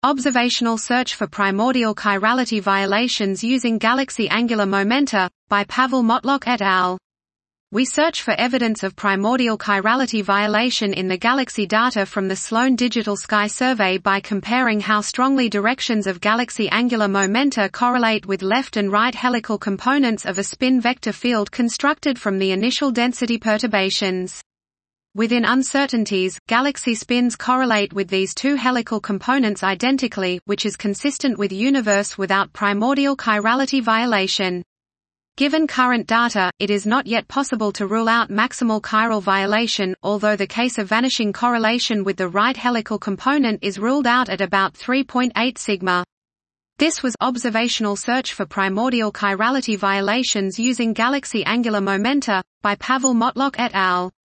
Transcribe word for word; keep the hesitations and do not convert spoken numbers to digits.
Observational Search for Primordial Chirality Violations Using Galaxy Angular Momenta, by Pavel Motlok et al. We search for evidence of primordial chirality violation in the galaxy data from the Sloan Digital Sky Survey by comparing how strongly directions of galaxy angular momenta correlate with left and right helical components of a spin vector field constructed from the initial density perturbations. Within uncertainties, galaxy spins correlate with these two helical components identically, which is consistent with universe without primordial chirality violation. Given current data, it is not yet possible to rule out maximal chiral violation, although the case of vanishing correlation with the right helical component is ruled out at about three point eight sigma. This was Observational Search for Primordial Chirality Violations Using Galaxy Angular Momenta, by Pavel Motlok et al.